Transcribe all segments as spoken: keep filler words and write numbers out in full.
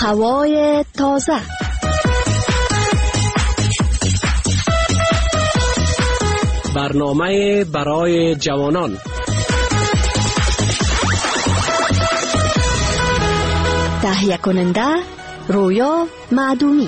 هوای تازه. برنامه برای جوانان. تهیه کننده رویا معدومی.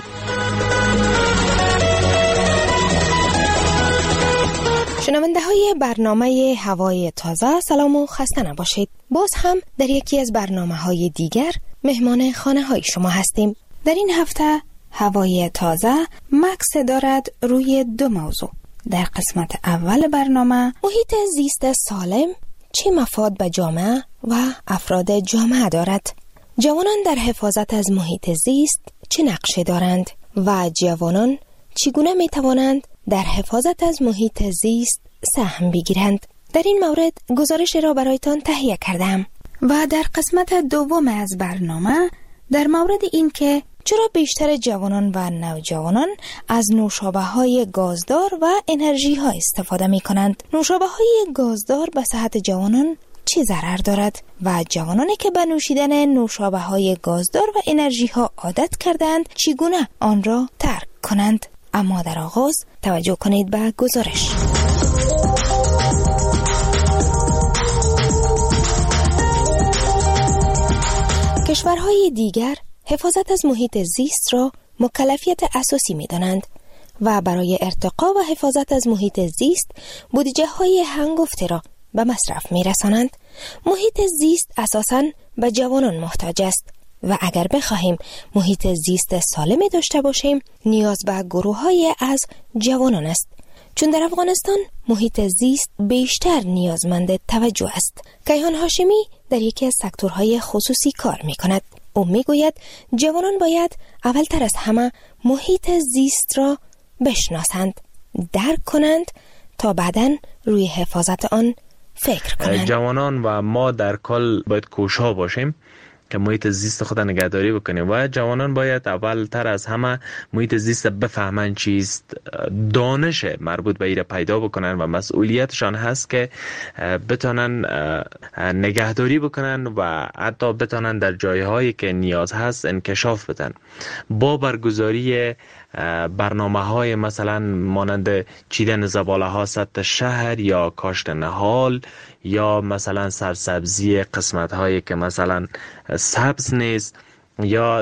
شنونده های برنامه هوای تازه، سلام و خسته نباشید. باز هم در یکی از برنامه های دیگر مهمان خانه های شما هستیم. در این هفته هوای تازه مکس دارد روی دو موضوع. در قسمت اول برنامه محیط زیست سالم چه مفاد به جامعه و افراد جامعه دارد، جوانان در حفاظت از محیط زیست چه نقشه دارند و جوانان چگونه می توانند در حفاظت از محیط زیست سهم بگیرند. در این مورد گزارش را برایتان تهیه کردم. و در قسمت دوم از برنامه در مورد این که چرا بیشتر جوانان و نوجوانان از نوشابه های گازدار و انرژی ها استفاده می کنند. نوشابه های گازدار به صحت جوانان چه ضرر دارد و جوانانی که به نوشیدن نوشابه های گازدار و انرژی ها عادت کردند چگونه آن را ترک کنند. اما در آغاز توجه کنید به گزارش. کشورهای دیگر حفاظت از محیط زیست را مکلفیت اساسی می دانند و برای ارتقا و حفاظت از محیط زیست بودجه های هنگفته را به مصرف می رسانند. محیط زیست اساساً به جوانان محتاج است و اگر بخواهیم محیط زیست سالمی داشته باشیم نیاز به گروه های از جوانان است، چون در افغانستان محیط زیست بیشتر نیازمند توجه است. کیهان هاشمی در یکی از سکتورهای خصوصی کار می کند. او می گوید جوانان باید اولتر از همه محیط زیست را بشناسند، درک کنند تا بعداً روی حفاظت آن فکر کنند. جوانان و ما در کل باید کوشا باشیم که محیط زیست خود نگهداری بکنیم و جوانان باید اولتر از همه محیط زیست بفهمن چیست، دانش مربوط به ایره پیدا بکنن و مسئولیتشان هست که بتونن نگهداری بکنن و حتی بتونن در جایهایی که نیاز هست انکشاف بدن. با برگزاری برنامه های مثلا مانند چیدن زباله ها سطح شهر یا کاشت نهال یا مثلا سرسبزی قسمت هایی که مثلا سبز نیست یا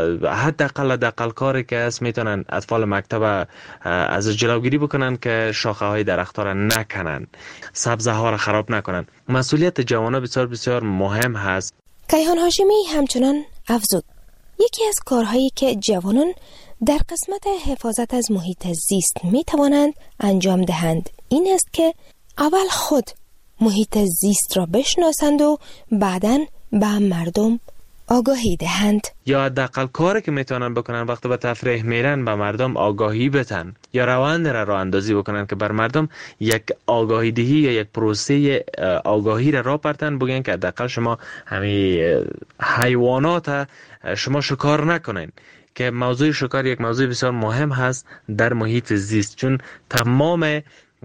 حداقل حداقل کاری که است میتونن اطفال مکتب از جلوگیری بکنن که شاخه های درخت ها را نکنن، سبزه ها را خراب نکنن. مسئولیت جوانان بسیار بسیار مهم هست. کیهان هاشمی همچنان افزود یکی از کارهایی که جوانان در قسمت حفاظت از محیط زیست می توانند انجام دهند این است که اول خود محیط زیست را بشناسند و بعداً به مردم آگاهی دهند. یا حداقل کاری که میتونن بکنن وقتی به تفریح میرن به مردم آگاهی بدن یا روند را راه اندازی بکنن که بر مردم یک آگاهی دهی یا یک پروسه آگاهی را راه برتن، بگن که حداقل شما همین حیوانات شما شکار نکنین، که موضوع شکار یک موضوع بسیار مهم هست در محیط زیست، چون تمام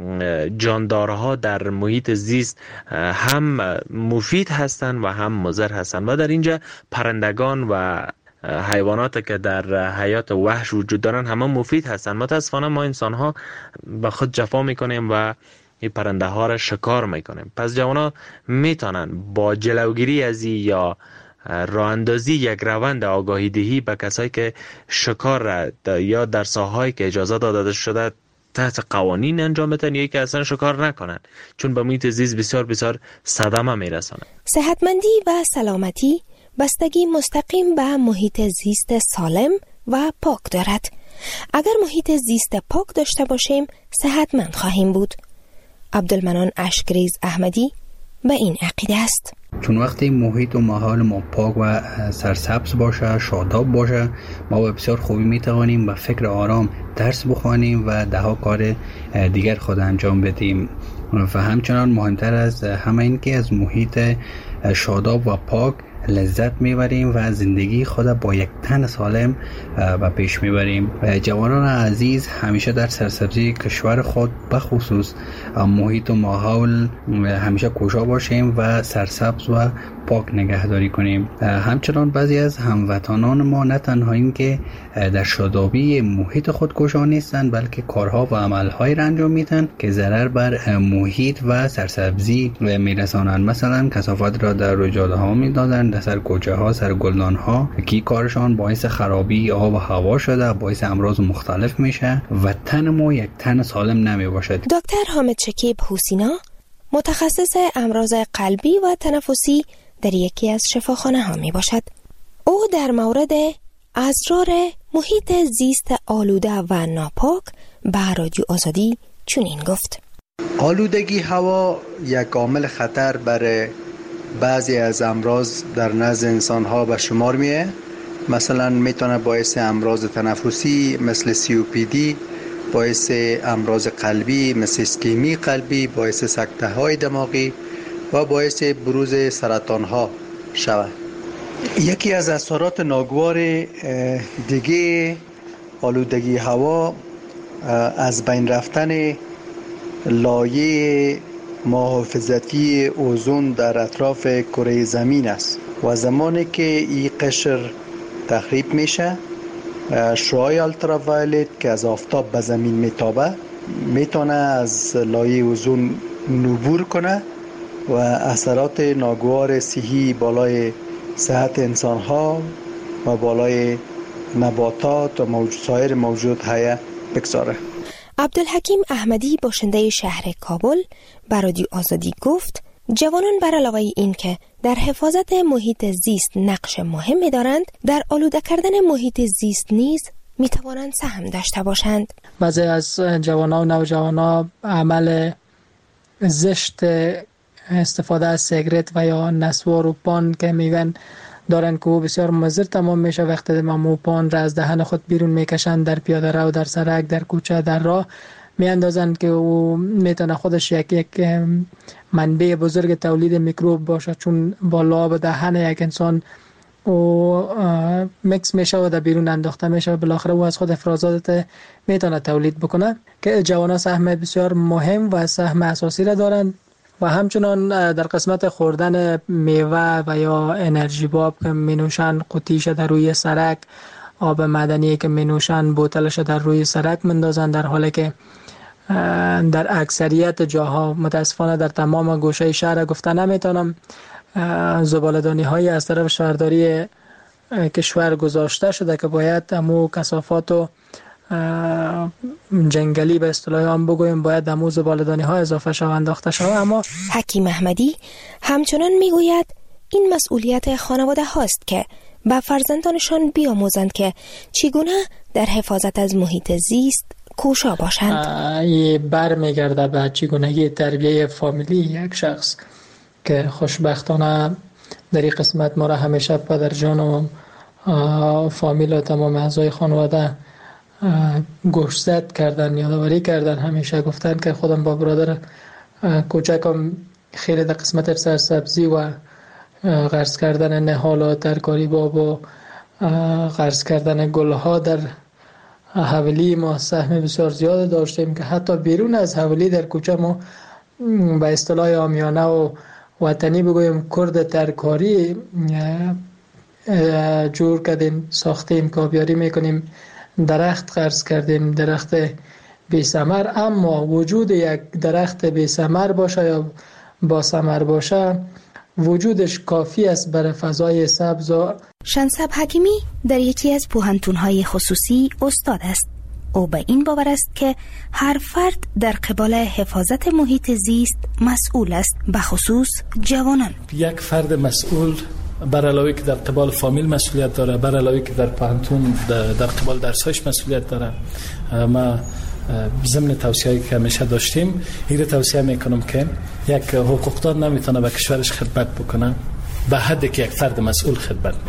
جاندارها در محیط زیست هم مفید هستند و هم مضر هستند و در اینجا پرندگان و حیوانات که در حیات وحش وجود دارن همه مفید هستند. متاسفانه ما انسان ها به خود جفا میکنیم و این پرنده ها را شکار میکنیم. پس جوانا میتونن با جلوگیری از یا راه اندازی یک روند آگاهی دهی به کسایی که شکار را یا در ساحه‌ای که اجازه داده شده تحت قوانین انجام بدن یا که اصلا شکار نکنن، چون به محیط زیست بسیار بسیار صدمه میرسانه. صحتمندی و سلامتی بستگی مستقیم به محیط زیست سالم و پاک دارد. اگر محیط زیست پاک داشته باشیم صحتمند خواهیم بود. عبدالمنان اشکریز احمدی به این عقیده است. چون وقتی محیط و ماحول ما پاک و سرسبز باشه، شاداب باشه، ما به بسیار خوبی میتوانیم با فکر آرام درس بخوانیم و ده ها کار دیگر خود انجام بدیم. و همچنان مهمتر از همه این که از محیط شاداب و پاک لذت میبریم و زندگی خود با یک تن سالم به پیش میبریم. جوانان عزیز همیشه در سرسبزی کشور خود بخصوص محیط و ماحول همیشه کوشا باشیم و سرسبز و پاک نگهداری کنیم. همچنان بعضی از هموطنان ما نه تنها این که در شادابی محیط خود کوشا نیستند، بلکه کارها و عملهایی را انجام میدن که ضرر بر محیط و سرسبزی میرسانند. مثلا کثافات را در رجاده ها میدادن، در سر کوچه ها، سر گلدان ها، که کارشان باعث خرابی آب و هوا شده، باعث امراض مختلف میشه و تن ما یک تن سالم نمی باشد. دکتر حامد شکیب حسینا متخصص امراض قلبی و تنفسی در یکی از شفاخانه ها می باشد. او در مورد اسرار محیط زیست آلوده و ناپاک به رادیو آزادی چنین گفت: آلودگی هوا یک عامل خطر برای بعضی از امراض در نزد انسان ها به شمار میه. مثلا میتونه باعث امراض تنفسی مثل سی او پی دی، باعث امراض قلبی مثل اسکمی قلبی، باعث سکته های دماغی و باعث بروز سرطان ها شود. یکی از اثرات ناگوار دیگه آلودگی هوا از بین رفتن لایه محافظتی اوزون در اطراف کره زمین است و زمانی که این قشر تخریب میشه، شعاع التراوایلت که از آفتاب به زمین میتابه میتونه از لایه اوزون نبور کنه و اثرات ناگوار صحی بالای صحت انسان ها و بالای نباتات و موجود سایر موجود های بگذاره. عبدالحکیم احمدی باشنده شهر کابل به رادیو آزادی گفت جوانان بر علاوه این که در حفاظت محیط زیست نقش مهمی دارند، در آلوده کردن محیط زیست نیز می توانند سهم داشته باشند. بعضی از جوانان و نوجوانان عمل زشت استفاده از سیگرت و یا نسوار و پان که میگن دارن که او بسیار مضر تمام میشه. وقتی مو پان را از دهن خود بیرون میکشند در پیاده رو، در سرک، در کوچه، در راه میاندازند که او میتونه خودش یک یک منبع بزرگ تولید میکروب باشه، چون با لعاب دهن یک انسان او میکس میشه و در بیرون انداخته میشه و بالاخره او از خود افرازات میتونه تولید بکنه. که جوانان سهم بسیار مهم و سهم اساسی را دارند و همچنان در قسمت خوردن میوه و یا انرژی باب که مینوشن قوطیش در روی سرک، آب معدنی که مینوشن بوتلش در روی سرک مندازن، در حالی که در اکثریت جاها متاسفانه در تمام گوشه شهر گفته نمیتونم زباله‌دانی های از طرف شهرداری کشور گذاشته شده که باید همو کثافات و جنگلی به اصطلاح آن بگویم باید همو زباله‌دانی ها اضافه شود، انداخته شود. اما حکیم احمدی همچنان میگوید این مسئولیت خانواده هاست که به فرزندانشان بیاموزند که چگونه در حفاظت از محیط زیست کوشا باشند. یه بر میگرده به چگونگی تربیه فامیلی یک شخص که خوشبختانه در این قسمت ما را همیشه پدر جان و فامیل و تمام اعضای خانواده گوشزد کردن، یادآوری کردن، همیشه گفتن که خودم با برادر کوچکم خیلی در قسمت سرسبزی و غرس کردن نهال و ترکاری باب و غرس کردن گلها در حولی ما سهم بسیار زیاد داشتیم که حتی بیرون از حولی در کوچه ما به اصطلاح عامیانه و وطنی بگویم کرد ترکاری جور کردیم، ساختیم، کابیاری میکنیم، درخت غرس کردیم، درخت بی ثمر. اما وجود یک درخت بی ثمر باشه یا با ثمر باشه وجودش کافی است برای فضای سبز. شنسب حکیمی در یکی از پوهنتون‌های خصوصی استاد است. او به این باور است که هر فرد در قبال حفاظت محیط زیست مسئول است، به خصوص جوانان. یک فرد مسئول بر علاوه که در قبال فامیل مسئولیت داره، بر علاوه که در پانتون در قبال درسایش مسئولیت داره. ما ضمن توصیه‌ای که همیشه داشتیم این توصیه میکنم که یک حقوقدان نمیتونه به کشورش خدمت بکنه به حدی که یک فرد مسئول خدمت میکنه.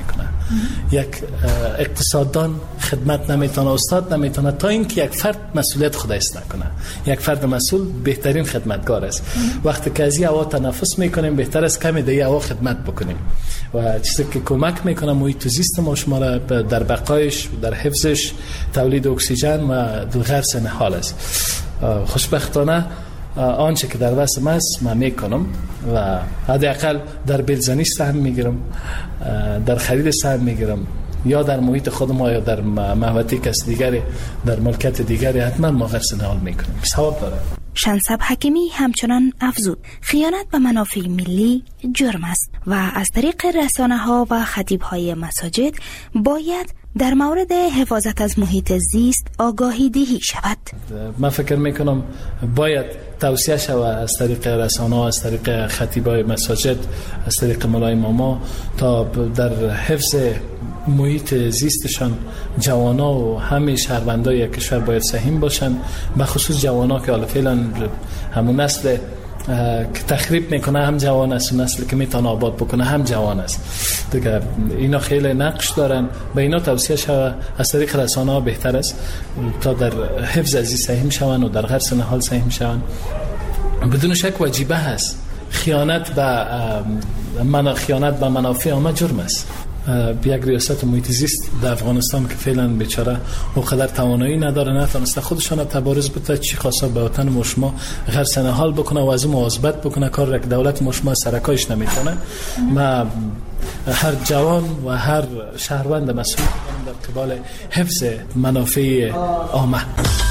یک اقتصاددان خدمت نمیتونه، استاد نمیتونه تا اینکه یک فرد مسئولیت خودش نکنه. یک فرد مسئول بهترین خدمتگار است. وقتی که از این هوا تنفس میکنیم بهتر است کمی دیگه هوا خدمت بکنیم و چیزی که کمک میکنه محیط زیست ما شما را در بقایش، در حفظش، تولید اکسیژن و دلغرس نهال است. خوشبختانه آنچه که در وسم است من میکنم و حداقل در بلزنی سهم میگیرم، در خرید سهم میگیرم، یا در محیط خودم یا در محوطه کس دیگری، در ملکت دیگری حتما ما غرس نهال میکنیم. ثواب داره. شنسب حکیمی همچنان افزود خیانت به منافع ملی جرم است و از طریق رسانه ها و خطیب های مساجد باید در مورد حفاظت از محیط زیست آگاهی دهی شود. من فکر میکنم باید توصیه شود از طریق رسانه ها، از طریق خطیبای مساجد، از طریق مولای ماما تا در حفظ محیط زیستشان جوانا و همه شهروندای کشور باید سهم باشن، به خصوص جوانا که حالا فعلا همون نسل که تخریب میکنه هم جوان است و نسلی که میتونه آباد بکنه هم جوان است دیگه. اینا خیلی نقش دارن، به اینا توصیه شود از طریق رسانه ها بهتر است تا در حفظ ازی سهم شون و در غرس نهال سهم شون. بدون شک واجبه هست. خیانت به من خیانت به منافع عامه جرم است. یک ریاست محیط زیست در افغانستان که فعلا بیچاره اونقدر توانایی نداره، نتونسته خودشان تبارز بده، چی خاصه به وطن مشما غرس نهال بکنه و از اون مواظبت بکنه، کار را که دولت مشما سرکایش نمیکنه. ما هر جوان و هر شهروند مسئول در قبال حفظ منافع عامه.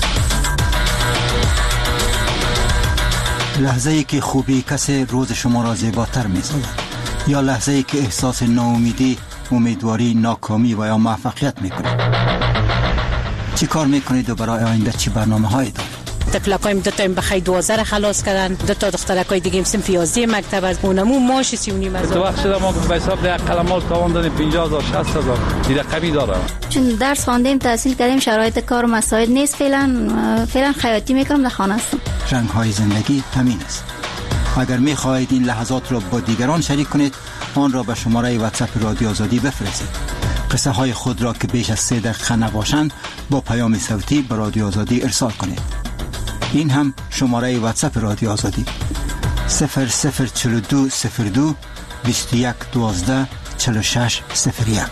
لحظه ای که خوبی کسی روز شما را زیباتر می‌سازد، یا لحظه ای که احساس ناامیدی، امیدواری، ناکامی و یا موفقیت میکنید. چی کار میکنید و برای آینده چی برنامه هایی دارید؟ تفلقایم دو تا بخای دوازده خلاص کردن، دو تا دخترکای دیگه صنف یازده مکتب از اونمو ماش سی و نیم هزار. تو وقت شده ما به حساب یک قلمال تاوان دادیم پنجاه هزار شصت هزار دیگه کمی داره. چون درس خواندیم، تحصیل کردیم، شرایط کار و مساعد نیست. فعلا فعلا خیاطی میکنم، در خانه هستم. رنگ های زندگی همین است. اگر می‌خواهید این لحظات را با دیگران شریک کنید، آن را به شماره واتساپ رادیو آزادی بفرستید. قصه های خود را که بیش از سه دقیقه نباشند با پیام صوتی به رادیو آزادی ارسال کنید. این هم شماره واتساپ رادیو آزادی صفر صفر چهل و دو صفر دو بیست و یک دوازده چهل و شش صفر یک.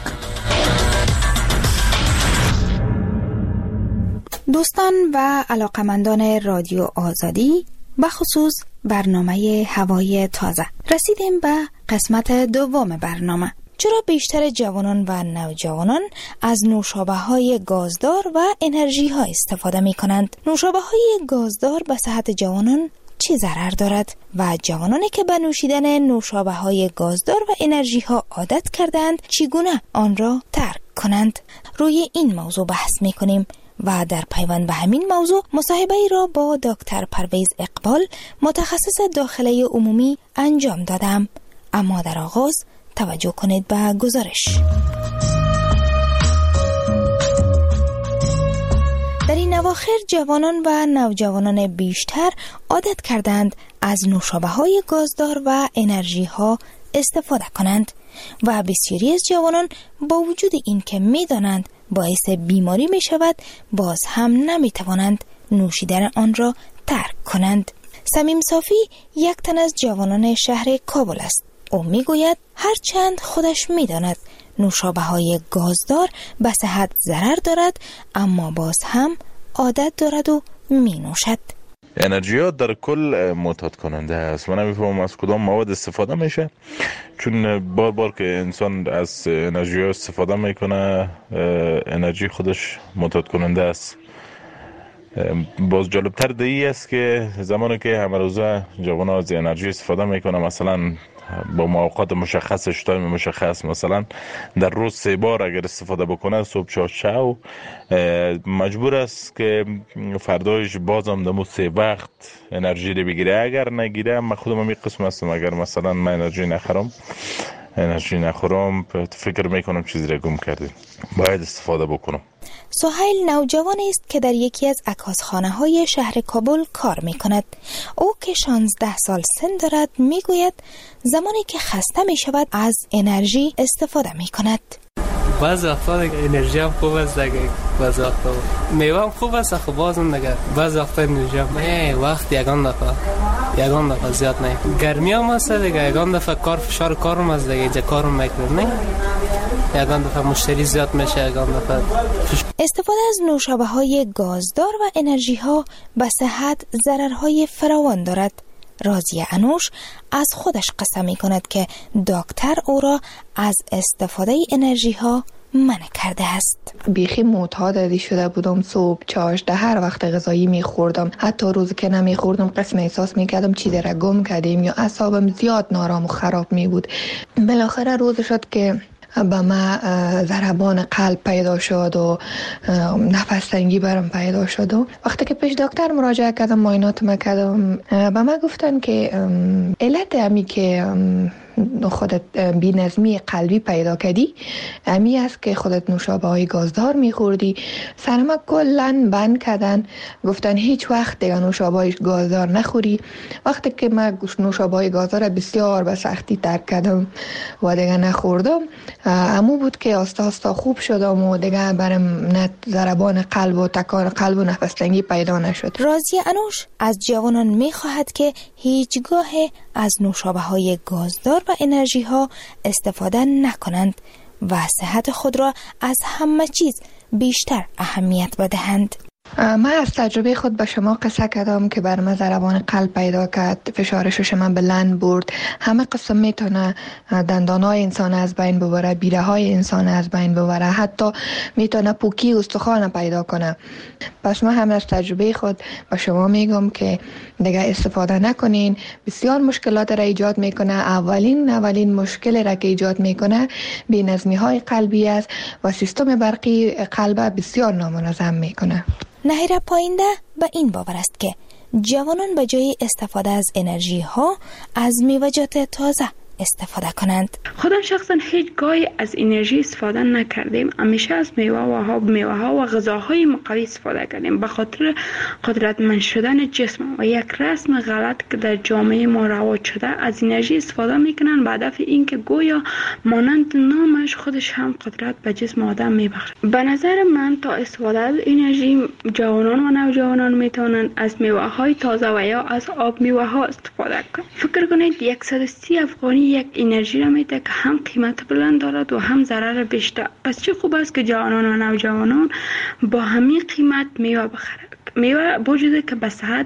دوستان و علاقمندان رادیو آزادی، بخصوص برنامه هوای تازه، رسیدیم به قسمت دوم برنامه. چرا بیشتر جوانان و نوجوانان از نوشابه های گازدار و انرژی ها استفاده می کنند؟ نوشابه های گازدار به صحت جوانان چه ضرر دارد و جوانانی که به نوشیدن نوشابه های گازدار و انرژی ها عادت کردند چگونه آن را ترک کنند؟ روی این موضوع بحث می کنیم و در پیوند به همین موضوع مصاحبه ای را با دکتر پرویز اقبال، متخصص داخله عمومی، انجام دادم. اما در آغاز توجه کنید به گزارش. در این اواخر جوانان و نوجوانان بیشتر عادت کردند از نوشابه های گازدار و انرژی ها استفاده کنند و بسیاری از جوانان با وجود این که می دانند باعث بیماری می شود، باز هم نمی توانند نوشیدن آن را ترک کنند. سمیم صافی یک تن از جوانان شهر کابل است. او می گوید هرچند خودش می داند نوشابه های گازدار به صحت ضرر دارد، اما باز هم عادت دارد و می نوشد. انرژیات در کل معتاد کننده است. من نمیفهمم از کدام مواد استفاده میشه، چون بار بار که انسان از انرژی استفاده میکنه انرژی خودش معتاد کننده است. باز جالبتر دیگه است که زمانی که همه روزه جوان ها از انرژی استفاده میکنه، مثلا با موقعات مشخصش، تایم مشخص، مثلا در روز سه بار اگر استفاده بکنه، صبح چهار شب، مجبور است که فردایش بازم دمو سه وقت انرژی رو بگیره. اگر نگیره، من خودم هم یک قسم هستم، اگر مثلا من انرژی نخورم انرژی نخورم فکر میکنم چیزی رو گم کردیم، باید استفاده بکنم. سهیل نوجوانی است که در یکی از عکاسخانه های شهر کابل کار می کند. او که شانزده سال سن دارد می گوید زمانی که خسته می شود از انرژی استفاده می کند. بعض وقتا دیگه انرژی هم خوب است دیگه، بعض وقتا میوه هم خوب است خب باز اون دیگه بعض وقتا انرژی هم نه وقت یگان دفعه یگان دفعه زیاد نه. گرمی هم هست دیگه، یگان دفعه کار فشار کارم است دیگه، اینجا کارم میکنم نه، یگان دفعه مشتری زیاد میشه، یگان دفعه. استفاده از نوشابه‌های گازدار و انرژی ها به صحت ضررهای فراوان دارد. راضیه انوش از خودش قصه می کند که دکتر او را از استفاده انرژی ها منع کرده است. بیخی معتاد شده بودم، صبح چاشته هر وقت غذایی می خوردم، حتی روز که نمی خوردم قسم احساس می کردم چیزی را گم کردیم یا اعصابم زیاد نارام و خراب می بود. بالاخره روز شد که با ما ضربان قلب پیدا شد و نفس تنگی برم پیدا شد و وقتی که پیش دکتر مراجعه کردم معاینات ما کردم با ما گفتن که علت امی که خودت بی نظمی قلبی پیدا کردی امی است که خودت نوشابه های گازدار میخوردی. سرما کلن بند کردن، گفتن هیچ وقت دیگه نوشابه های گازدار نخوری. وقتی که من نوشابه های گازدار بسیار به سختی ترک کردم و دیگه نخوردم، امو بود که آستا آستا خوب شدم و دیگه برم نه ضربان قلب و تکان قلب و نفس تنگی پیدا نشد. راضیه انوش از جوانان میخواهد که هیچگاه از نوشابه های گازدار و انرژی ها استفاده نکنند و صحت خود را از همه چیز بیشتر اهمیت بدهند. من از تجربه خود به شما قصه کردم که بر من ضربان قلب پیدا کرد، فشار شش من بلند برد، همه قسم میتونه دندانهای انسان از بین ببره، بیره های انسان از بین ببره، حتی میتونه پوکی استخوان پیدا کنه. پس من هم از تجربه خود به شما میگم که دیگه استفاده نکنین، بسیار مشکلات را ایجاد میکنه. اولین اولین مشکل را که ایجاد میکنه بی‌نظمی های قلبی است و سیستم برقی قلب بسیار نامنظم میکنه. نهیره پاینده به این باور است که جوانان به جای استفاده از انرژی ها از میوه‌جات تازه استفاده کنند. خودم شخصا هیچ گاهی از انرژی استفاده نکردیم، همیشه از میوه و ها میوه ها و غذاهای مقوی استفاده کردیم به خاطر قدرتمند شدن جسم و یک رسم غلط که در جامعه ما رواج شده. از انرژی استفاده میکنن به هدف اینکه گویا مانند نامش خودش هم قدرت به جسم آدم میبخشه. به نظر من تا استفاده از انرژی جوانان و نوجوانان میتونن از میوه های تازه و یا از آب میوه ها استفاده کنند. فکر کنید صد و سی افغانی یک انرژی را میده که هم قیمت بلند دارد و هم ضرر بیشتر. پس چه خوب است که جوانان و نوجوانان با همین قیمت میوه بخرند. میوه وجوده که به صحت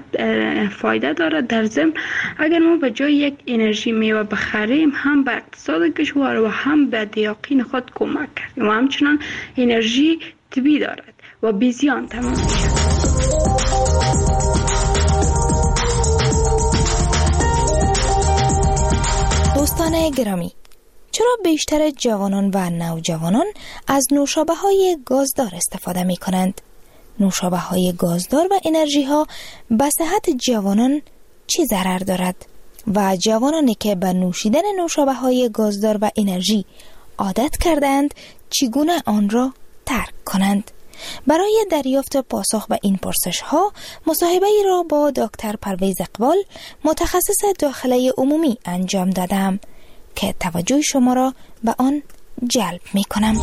فایده دارد. در ضمن اگر ما به جای یک انرژی میوه بخریم هم به اقتصاد کشور و هم به دیاقین خود کمک کردیم و همچنان انرژی طبیعی دارد و بی زیان تمام میشه. دوستان گرامی، چرا بیشتر جوانان و نوجوانان از نوشابه های گازدار استفاده می کنند؟ نوشابه های گازدار و انرژی ها به صحت جوانان چی ضرر دارد؟ و جوانانی که به نوشیدن نوشابه های گازدار و انرژی عادت کردند چگونه آن را ترک کنند؟ برای دریافت پاسخ به این پرسش ها مصاحبه ای را با دکتر پرویز اقبال متخصص داخله عمومی انجام دادم که توجه شما را به آن جلب می کنم.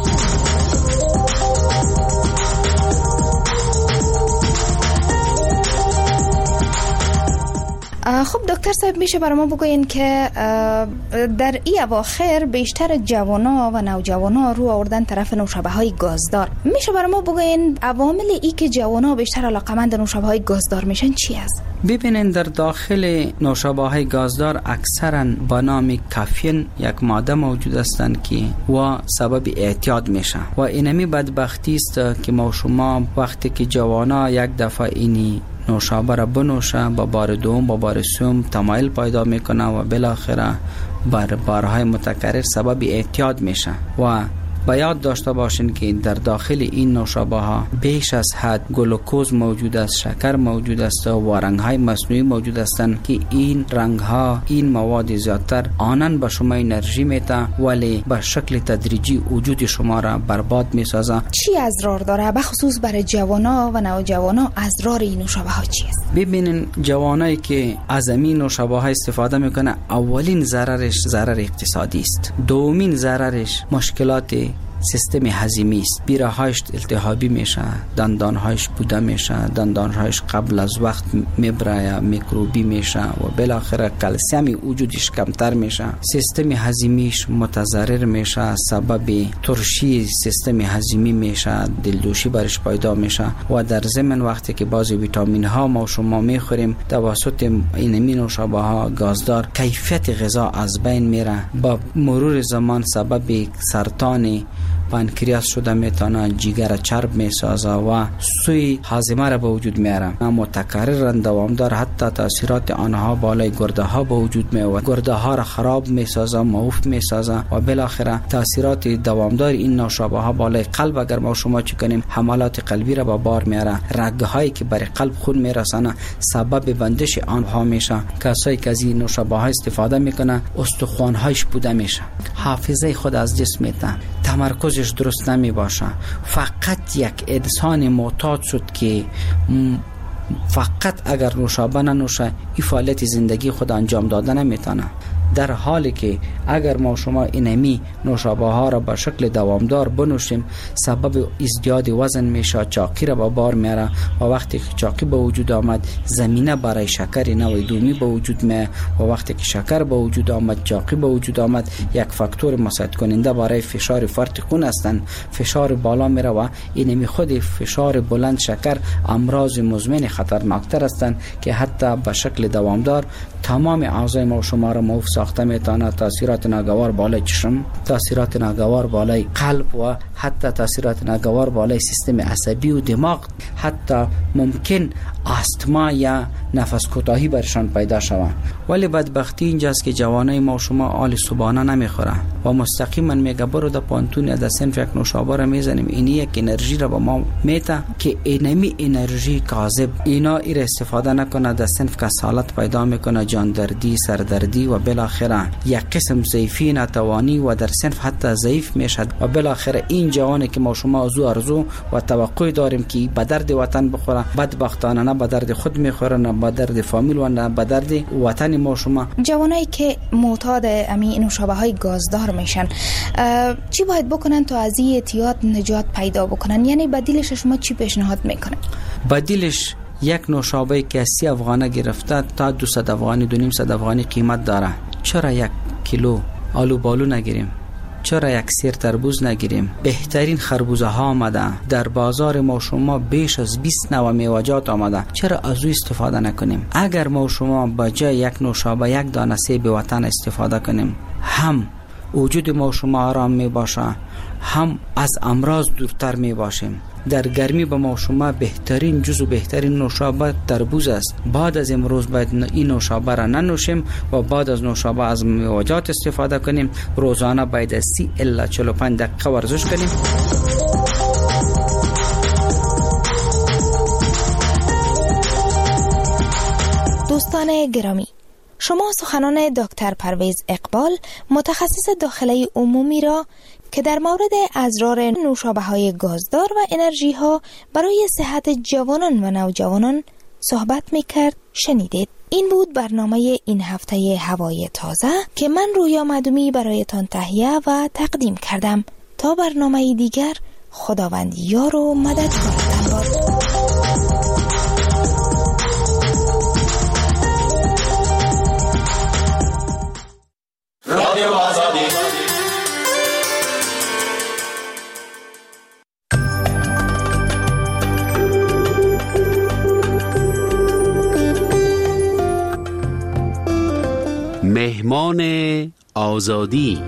خب دکتر صاحب، میشه برای ما بگوین که در این اواخر بیشتر جوانا و نوجوانا رو آوردن طرف نوشابه های گازدار. میشه برای ما بگوین عوامل ای که جوانا بیشتر علاقمند نوشابه های گازدار میشن چی است؟ ببینین در داخل نوشابه های گازدار اکثرا با نام کافین یک ماده موجود هستند که و سبب اعتیاد میشه و اینمی بدبختی است که ما شما وقتی که جوانا یک دفعه اینی نوشابه را بنوشه با بار دوم با بار سوم تمایل پیدا میکنه و بالاخره بر بارهای متکرر سبب اعتیاد میشه. و باید داشته باشین که در داخل این نوشابه ها بیش از حد گلوکوز موجود است، شکر موجود است و رنگ های مصنوعی موجود هستند که این رنگ ها این مواد زیادتر آنن به شما انرژی میده ولی به شکل تدریجی وجود شما را برباد میسازه. چی اضرار داره به خصوص برای جوانا و نوجوانا؟ اضرار این نوشابه ها چی است؟ ببینین جوانایی که از این نوشابه ها استفاده میکنه اولین ضررش ضرر اقتصادی است، دومین ضررش مشکلات سیستم هضمی است. بیراهایش التهابی میشه، دندانهایش بوده میشه، دندانهایش قبل از وقت میبره، میکروبی میشه و بالاخره کلسیم وجودش کمتر میشه. سیستم هضمیش متضرر میشه، سبب ترشی سیستم هضمی میشه، دلدوشی برش پیدا میشه و در ضمن وقتی که بعضی ویتامین ها ما شما میخوریم توسط این نوشابه ها گازدار، کیفیت غذا از بین میره. با مرور زمان سبب سرطان پانکریاس شده میتونه، جگر چرب میسازه و سوی هاضمه را به وجود میاره. متکررن دوامدار حتی تاثیرات آنها بالای گرده ها به وجود میآورد، گرده ها را خراب میسازه، معوف میسازه و بالاخره تاثیرات دوامدار این نوشابه ها بالای قلب اگر ما شما چی کنیم حملات قلبی را به بار میاره، رگه هایی که برای قلب خون میرسانه سبب بندش آنها میشه. کسایی که از این نوشابه ها استفاده میکنه استخوان هایش بوده میشه، حافظه خود از جسم میته، تمرکزش درست نمی باشه. فقط یک انسان معتاد شد که فقط اگر نوشابه ننوشه این فعالیت زندگی خود انجام داده نمیتونه، در حالی که اگر ما شما اینمی نوشابه ها را به شکل دوامدار بنوشیم سبب ازدیاد وزن میشه، چاقی را به بار میاره و وقتی که چاقی به وجود آمد زمینه برای شکر نوی دومی به وجود میاد و وقتی که شکر به وجود آمد چاقی به وجود آمد یک فاکتور مساعد کننده برای فشار فرط خون هستند. فشار بالا میره و اینمی خود فشار بلند شکر امراض مزمن خطرناکتر هستند که حتی به شکل دوامدار تمام اعضای ما شما را موف ساخته میتونه. تاثیرات ناگوار بالای چشم، تاثیرات ناگوار بالای قلب و حتی تاثیرات ناگوار بالای سیستم عصبی و دماغ، حتی ممکن آستما یا نفس کوتاهی برشان پیدا شود. ولی بدبختی اینجاست که جوانای ما شما آل صبحانه نمیخوره و مستقیما میگه برو در پانتون یا در صنف یک نوشابه را میزنیم، اینی یک انرژی را به ما میته که اینمی انرژی کاذب، اینا ایر استفاده نکنه در صنف کسالت پیدا میکنه، جان دردی، سردردی و بالاخره یک قسم ضعیفی، ناتوانی و در صنف حتی ضعیف میشد و بالاخره این جوانی که ما شما از ارزو و توقع داریم که به درد وطن بخوره، بدبختانه نه به درد خود میخوره، نه به درد فامیل و نه به درد وطن ما شما. جوانایی که معتاد امی نوشابه های گازدار میشن چی باید بکنن تا از این اعتیاد نجات پیدا بکنن؟ یعنی بدیلش شما چی پیشنهاد میکنه؟ بدیلش یک نوشابه که سی افغانه گرفته تا دویست افغانی، دو نیم صد افغانی قیمت داره. چرا یک کیلو آلو بالو نگیریم؟ چرا یک سیر تربوز نگیریم؟ بهترین خربوزه ها آمده در بازار ما شما، بیش از بیست نوع میوه‌جات آمده، چرا از او استفاده نکنیم؟ اگر ما شما با جای یک نوشابه یک دانه سیب وطن استفاده کنیم، هم وجود ما شما آرام می باشه، هم از امراض دورتر می باشیم. در گرمی به ما شما بهترین جزو بهترین نوشابه تربوز است. بعد از امروز باید این نوشابه را ننوشیم و بعد از نوشابه از میوه‌جات استفاده کنیم. روزانه باید سی الی چهل و پنج دقیقه ورزش کنیم. دوستان گرامی، شما سخنان دکتر پرویز اقبال متخصص داخله عمومی را که در مورد اضرار نوشابه های گازدار و انرژی ها برای صحت جوانان و نوجوانان صحبت می کرد شنیدید. این بود برنامه این هفته هوای تازه که من رویا مدومی برایتان تهیه و تقدیم کردم. تا برنامه دیگر، خداوند یار و مددگارتان باد. رادیو آزادی. مهمان آزادی.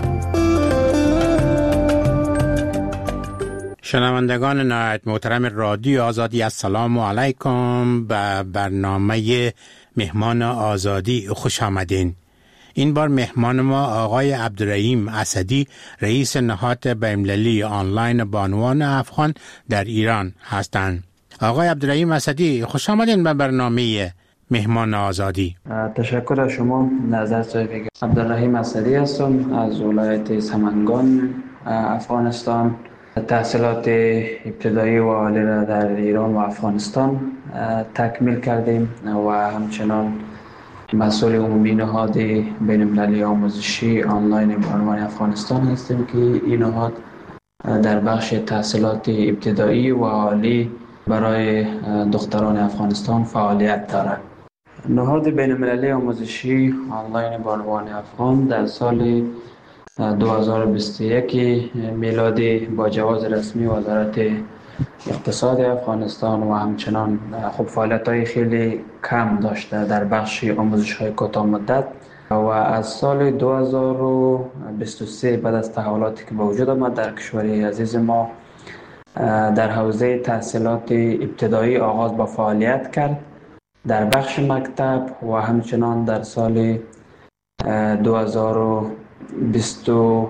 شنوندگان نهایت محترم رادیو آزادی، السلام علیکم. به برنامه مهمان آزادی خوش آمدین. این بار مهمان ما آقای عبدالرحیم اسدی، رئیس نهاد بین‌المللی آنلاین بانوان افغان در ایران هستند. آقای عبدالرحیم اسدی، خوش آمدین به برنامه مهمان آزادی. تشکر از شما. نظر صاحب عبدالرحیم اسدی هستم از ولایت سمنگان افغانستان. تحصیلات ابتدایی و عالی را در ایران و افغانستان تکمیل کردیم و همچنان مسئول عمومی نهاد بین‌المللی آموزشی آنلاین بانوان افغانستان هستیم که این نهاد در بخش تحصیلات ابتدایی و عالی برای دختران افغانستان فعالیت دارد. نهاد بین المللی آموزشی آنلاین بانوان افغان در سال دو هزار و بیست و یک میلادی با جواز رسمی وزارت اقتصاد افغانستان و همچنان خب فعالیت‌های خیلی کم داشته در بخش آموزش‌های کوتاه مدت و از سال دو هزار و بیست و سه بعد از تحولاتی که به وجود آمد در کشور عزیز ما در حوزه تحصیلات ابتدایی آغاز با فعالیت کرد در بخش مکتب و همچنان در سال دو هزار و بیست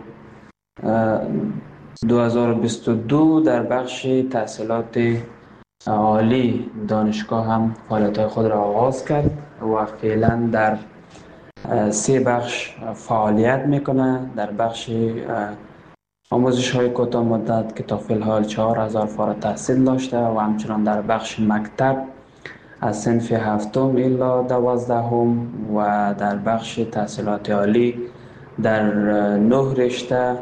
و دو در بخش تحصیلات عالی دانشگاه هم فعالیت‌های خود را آغاز کرد و فعلا در سه بخش فعالیت میکنه. در بخش آموزش های کوتاه مدت که تا فی الحال چهار هزار فارغ التحصیل داشته و همچنان در بخش مکتب از صنف هفتم الی دوازدهم و در بخش تحصیلات عالی در نه رشته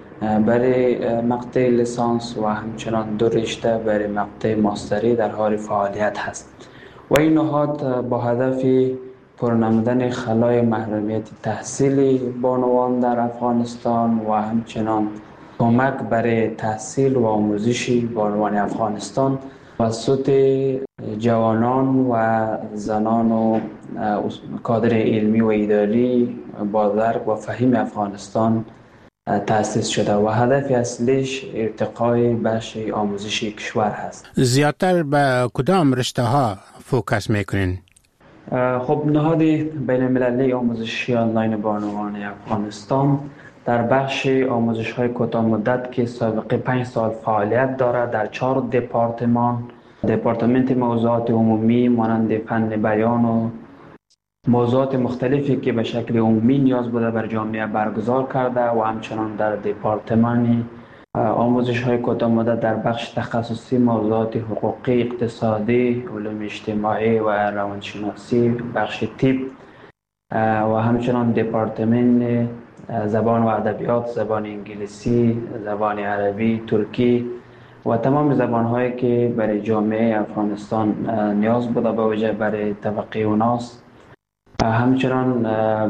برای مقطع لیسانس و همچنان دو رشته برای مقطع ماستری در حال فعالیت هست و این نهاد با هدف پرنمودن خلای محرومیت تحصیلی بانوان در افغانستان و همچنان کمک برای تحصیل و آموزش بانوان افغانستان توسط جوانان و زنان و کادر علمی و اداری با درک و فهم افغانستان تأسیس شده و هدف اصلیش ارتقای بخش آموزشی کشور هست. زیادتر به کدام رشته ها فوکس میکنین؟ خب نهاد بین المللی آموزشی آنلاین بانوان افغانستان در بخش آموزش های کوتاه مدت که سابقه پنج سال فعالیت دارد در چهار دپارتمان دپارتمنت موضوعات عمومی مانند فن بیان و موضوعات مختلفی که به شکل عمومی نیاز بوده بر جامعه برگزار کرده و همچنان در دپارتمان آموزش های کوتاه مدت در بخش تخصصی موضوعات حقوقی، اقتصادی، علوم اجتماعی و روانشناسی، بخش طب و همچنان دپارتمان زبان و ادبیات، زبان انگلیسی، زبان عربی، ترکی و تمام زبان‌هایی که برای جامعه افغانستان نیاز بوده به وجه برای طبقه اوناست. همچنان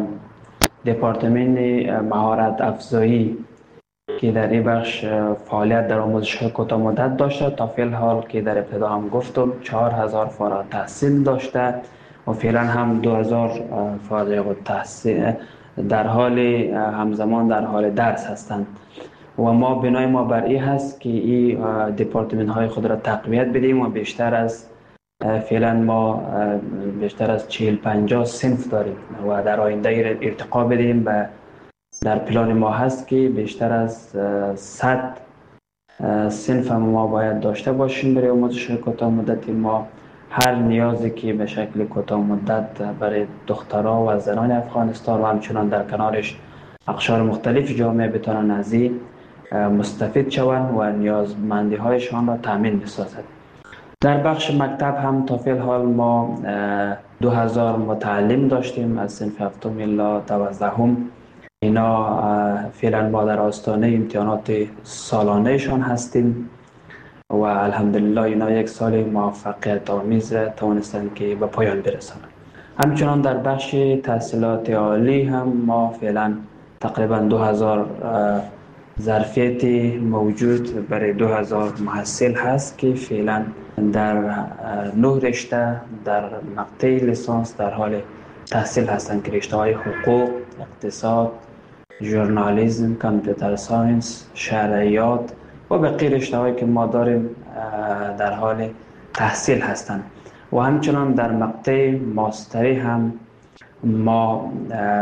دپارتمان مهارت افزایی که در این بخش فعالیت در آموزش کوتاه مدت داشته تا فعل حال که در ابتدا هم گفتم چهار هزار فارغ التحصیل داشته و فعلا هم دو هزار فارغ التحصیل در حال همزمان در حال درس هستند و ما بنای ما بر این هست که این دپارتمان های خود را تقویت بدیم و بیشتر از فعلا ما بیشتر از چهل پنجاه صنف داریم و در آینده ارتقا بدیم و در پلان ما هست که بیشتر از صد صنف ما باید داشته باشیم برای آموزش کوتاه مدت. ما هر نیازی که به شکل کوتاه مدت برای دخترها و زنان افغانستان و همچنان در کنارش اقشار مختلف جامعه بتوانند از این مستفید شوند و نیازمندی هایشان را تامین بسازد. در بخش مکتب هم تا فعل حال ما دو هزار متعلم داشتیم از صنف هفتم الی دوازدهم. اینا فعلا ما در آستانه امتحانات سالانهشان هستیم و الحمدلله اینا یک سال موفقیت آمیز توانستند که به پایان برسانند. همچنان در بخش تحصیلات عالی هم ما فعلا تقریبا دو هزار ظرفیت موجود برای دو هزار محصل هست که فعلا در نه رشته در مقطع لیسانس در حال تحصیل هستند که رشته های حقوق، اقتصاد، ژورنالیسم، کامپیوتر ساینس، شرعیات و بقیه رشته هایی که ما داریم در حال تحصیل هستند و همچنان در مقطع ماستری هم ما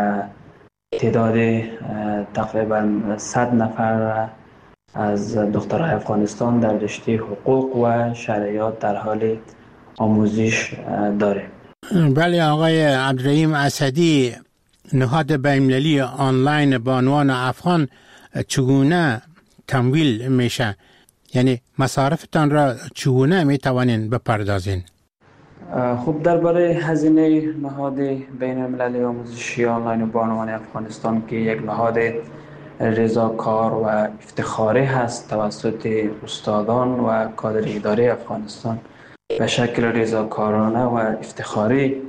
تعداد تقریبا صد نفر از دخترای افغانستان در رشته حقوق و شرعیات در حال آموزش داریم. بله آقای عبدالرحیم اسدی، نهاد بین‌المللی آنلاین بانوان افغان چگونه تمویل میشه؟ یعنی مصارفتان را چگونه میتوانین بپردازین؟ خب درباره هزینه نهاد بین المللی آموزشی آنلاین بانوان افغانستان که یک نهاد رضاکار و افتخاری هست توسط استادان و کادر اداری افغانستان. به شکل رضاکارانه و افتخاری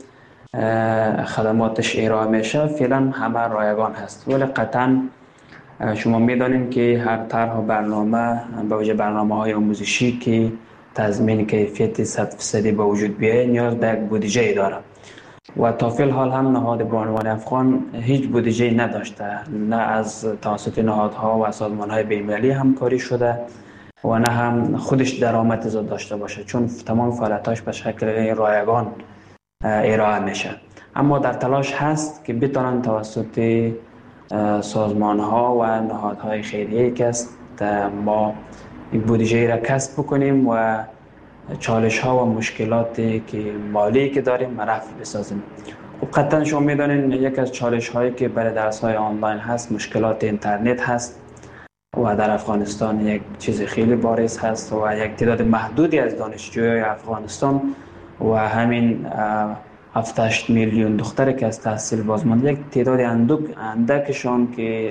خدماتش ارائه میشه. فعلا همه رایگان هست، ولی قطعا شما میدانید که هر طرح و برنامه به وجه برنامه های آموزشی که تضمین کیفیت صد درصدی به وجود بیاید نیاز به یک بودجه داره و تا فعل حال هم نهاد بانوان افغان هیچ بودجه نداشته، نه از توسط نهادها و سازمانهای بین‌المللی همکاری شده و نه هم خودش درآمد زیاد داشته باشه، چون تمام فعالیتاش به شکل رایگان ارائه میشه. اما در تلاش هست که بتونن توسط سازمان ها و نهادهای خیریه که است ما این بودجه را کسب بکنیم و چالش ها و مشکلاتی که مالی که داریم رفع بسازیم. خب قطعا شما میدونین یک از چالش هایی که برای درس های آنلاین هست مشکلات اینترنت هست و در افغانستان یک چیز خیلی بارز هست و یک تعداد محدودی از دانشجوی افغانستان و همین هفت هشت میلیون دختری که از تحصیل بازمانده یک تعداد اندک اندکشان که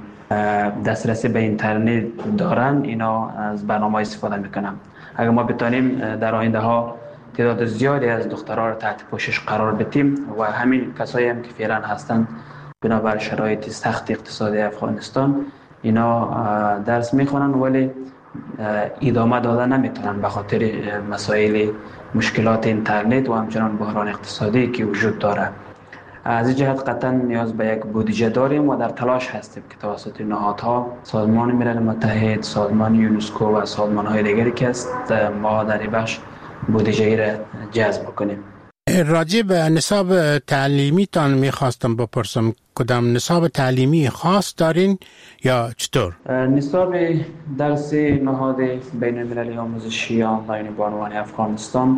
دسترسی به اینترنت دارن اینا از برنامه استفاده میکنن. اگر ما بتونیم در آینده ها تعداد زیادی از دخترها را تحت پوشش قرار بدیم و همین کسایی هم که فعلا هستند بنابر شرایط سخت اقتصادی افغانستان اینا درس میخونن ولی ادامه داده نمیتونن به خاطر مسائل مشکلات اینترنت و همچنان بحران اقتصادی که وجود داره. از این جهت قطعا نیاز به یک بودجه داریم و در تلاش هستیم که توسط نهادها، سازمان ملل متحد، سازمان یونسکو و سازمان‌های دیگری که است ما در این بخش بودجه را جذب کنیم. راجع به نصاب تعلیمی تان میخواستم بپرسم، کدام نصاب تعلیمی خاص دارین یا چطور؟ نصاب درس نهاد بین المللی آموزشی آنلاین بانوان افغانستان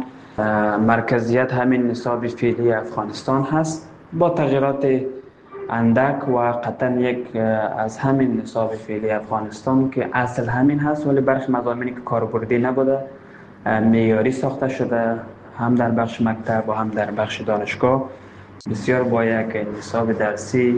مرکزیت همین نصاب فعلی افغانستان هست با تغییرات اندک و قطعا یک از همین نصاب فعلی افغانستان که اصل همین هست ولی برخی مضامینی که کاربردی نبوده معیاری ساخته شده هم در بخش مکتب و هم در بخش دانشگاه بسیار با یک نصاب درسی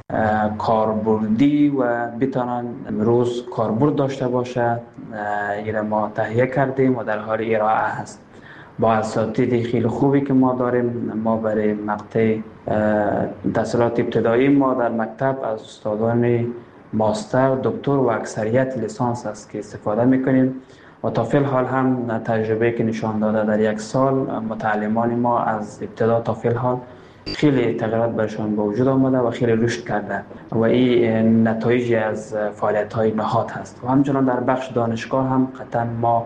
کاربردی و بتانن امروز کاربرد داشته باشه ایره ما تهیه کردیم و در حال ارائه هست با اساتید خیلی خوبی که ما داریم. ما برای مقطع تحصیلات ابتدایی ما در مکتب از استادان ماستر، دکتر و اکثریت لیسانس است که استفاده میکنیم و تا فعل حال هم تجربه که نشان داده در یک سال متعلمان ما از ابتدا تا فعل حال خیلی تغییرات برشان به وجود آمده و خیلی رشد کرده و این نتایجی از فعالیت‌های نهاد هست. و همچنان در بخش دانشگاه هم قطعا ما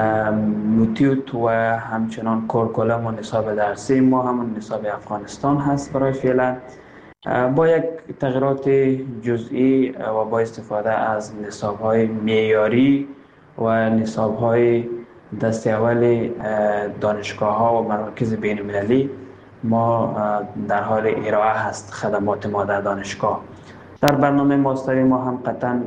موتیوت و همچنان کورکولم و نصاب درسی ما همون نصاب افغانستان هست برای فعلا با یک تغییرات جزئی و با استفاده از نصاب‌های معیاری و نصاب‌های دست اول دانشگاه‌ها و مراکز بین‌المللی ما در حال ارائه هست خدمات ما در دانشگاه. در برنامه ماستری ما هم قطعا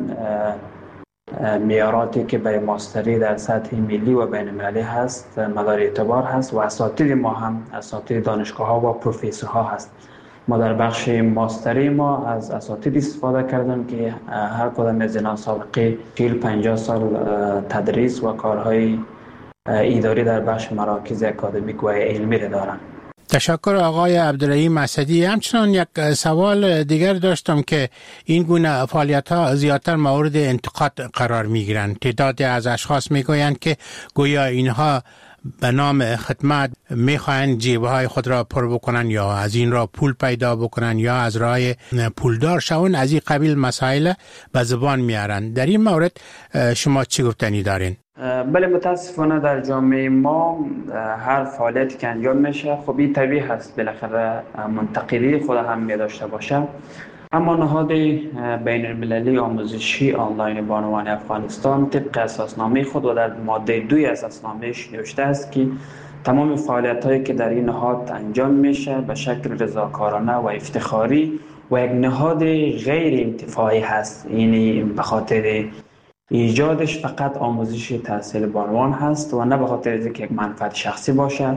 معیاراتی که برای ماستری در سطح ملی و بین‌المللی هست مدار اعتبار هست و اساتید ما هم اساتید دانشگاه‌ها و پروفسورها هست. ما در بخش ماستری ما از اساتید استفاده کردیم که هر کدام از اینا سابقه چهل پنجاه سال تدریس و کارهای اداری در بخش مراکز اکادمیک و علمی را دارند. تشکر آقای عبدالرحیم اسدی. همچنان یک سوال دیگر داشتم که این گونه فعالیت‌ها زیادتر مورد انتقاد قرار می‌گیرند. تعدادی از اشخاص می‌گویند که گویا اینها به نام خدمت می‌خواهند جیب‌های خود را پر بکنن یا از این را پول پیدا بکنن یا از راه پولدار شون، از این قبیل مسائل به زبان میارن. در این مورد شما چی گفتنی دارین؟ بله متاسفانه در جامعه ما هر فعالیتی که انجام میشه خب این طبیعی هست بالاخره منتقدی خود هم می داشته باشه. اما نهاد بین المللی آموزشی آنلاین بانوان افغانستان طبق اساسنامه خود و در ماده دوی اساسنامه‌اش نوشته است که تمام فعالیت‌هایی که در این نهاد انجام میشه به شکل رضاکارانه و افتخاری و یک نهاد غیر انتفاعی هست. یعنی به خاطر ایجادش فقط آموزش تحصیل بانوان هست و نه به خاطر اینکه یک منفعت شخصی باشه